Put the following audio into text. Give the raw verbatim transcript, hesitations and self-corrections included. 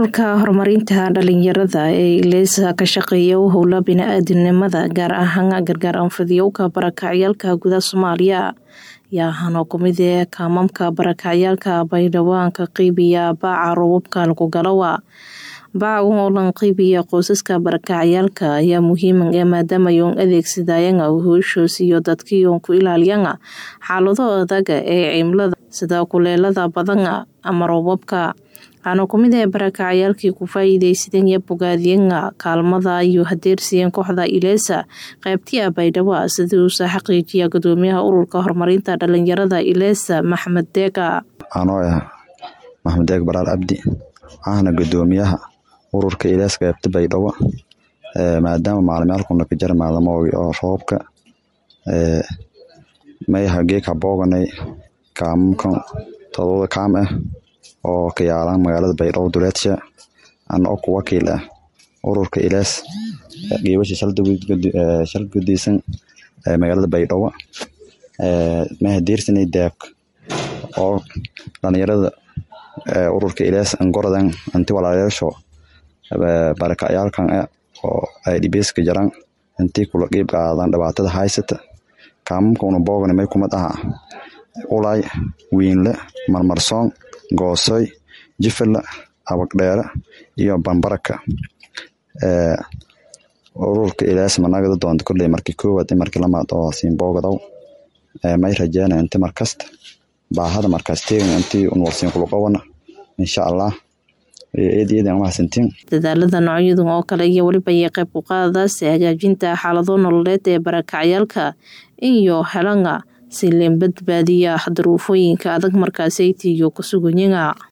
Ururka horumarinta dhalinyarada ee Ileesa ka shaqeeya howla bini'aadanimada gaar ahaan gargaar anfidiyowka barakacyaalka gudaha Soomaaliya yaa hano kumide kaamamka barakacyaalka baydhawaanka qiibiya baaca roobabka lagu galawa baaca oo lan qiibiya qoysaska barakacyaalka ayaa muhiim ah maadaama ay adeegsadayaan howshoos iyo dadkii ku ilaaliyaan xaalado adag ee cimilada sida kuleelada badan ama roobabka ano kumid ee barakacyaalkii ku faa'iideysadeen iyo bogaadiyeen kaalmada iyo hadeersiin kooxda Ileesa qaybtii baydhabo sidoo uu xaqiijiya gudoomiyaha ururka horumarinta dhalinyarada Ileesa Maxamed Deega ano Maxamed Deega Baraar Abdi ahna gudoomiyaha ururka Ileesa qaybta baydhabo ee maadaama macluumaadkuna ka jar maadaama oo roobka ee may hagee ka booganay kaamkan toddoba kaam ah oo ka yaalan magaalada Baydhabo duleedsha aan oo ku wakiil ah ururka Ilees geebasha shal gudisan ee magaalada Baydhabo ee ma hadeersanay deeq oo dhalinyarada ee ururka Ilees aan goradan anti walaalayaasho barakacyaalkan oo ay dhibeeska jaran intii kula qeyb qaadan dhibaatada haysata kaamka una boogan may kuma dhaha ulay wiinle marmarsoon goosoy jifla abagdheera iyo bambaraka ee ururka Ilees managada doonto kulay markii koowaad markii lamaad oo siin boogadaw ee may rajeena inta markasta baahada markasteen intii uu warsiin kula qawana insha Allah eedeedan ma santiin dadaalada noocyada oo kale iyo waliba ay qayb u qaadaysa hagaajinta xaalado nololeed ee barakacyaalka iyo helanga si leen badbaadiya duruufooyinka adag markaas ay tiyo ku sugan yihiin